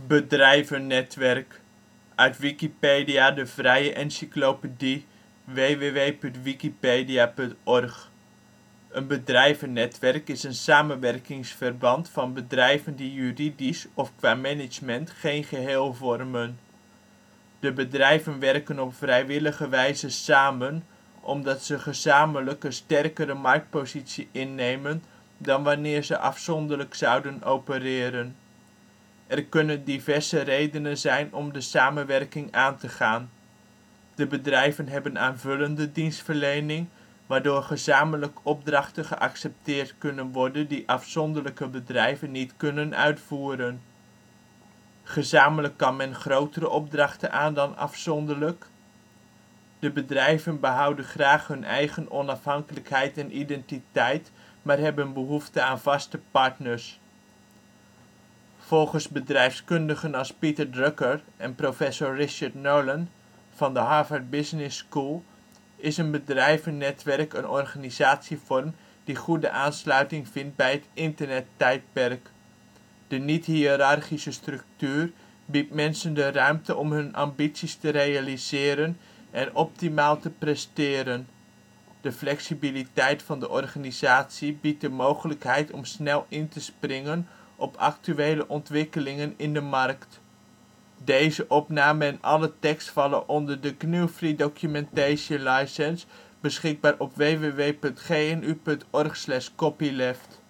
Bedrijvennetwerk, uit Wikipedia, de vrije encyclopedie. www.wikipedia.org. Een bedrijvennetwerk is een samenwerkingsverband van bedrijven die juridisch of qua management geen geheel vormen. De bedrijven werken op vrijwillige wijze samen, omdat ze gezamenlijk een sterkere marktpositie innemen dan wanneer ze afzonderlijk zouden opereren. Er kunnen diverse redenen zijn om de samenwerking aan te gaan. De bedrijven hebben aanvullende dienstverlening, waardoor gezamenlijk opdrachten geaccepteerd kunnen worden die afzonderlijke bedrijven niet kunnen uitvoeren. Gezamenlijk kan men grotere opdrachten aan dan afzonderlijk. De bedrijven behouden graag hun eigen onafhankelijkheid en identiteit, maar hebben behoefte aan vaste partners. Volgens bedrijfskundigen als Peter Drucker en professor Richard Nolan van de Harvard Business School is een bedrijvennetwerk een organisatievorm die goede aansluiting vindt bij het internettijdperk. De niet-hiërarchische structuur biedt mensen de ruimte om hun ambities te realiseren en optimaal te presteren. De flexibiliteit van de organisatie biedt de mogelijkheid om snel in te springen op actuele ontwikkelingen in de markt. Deze opname en alle tekst vallen onder de GNU Free Documentation License, beschikbaar op www.gnu.org/copyleft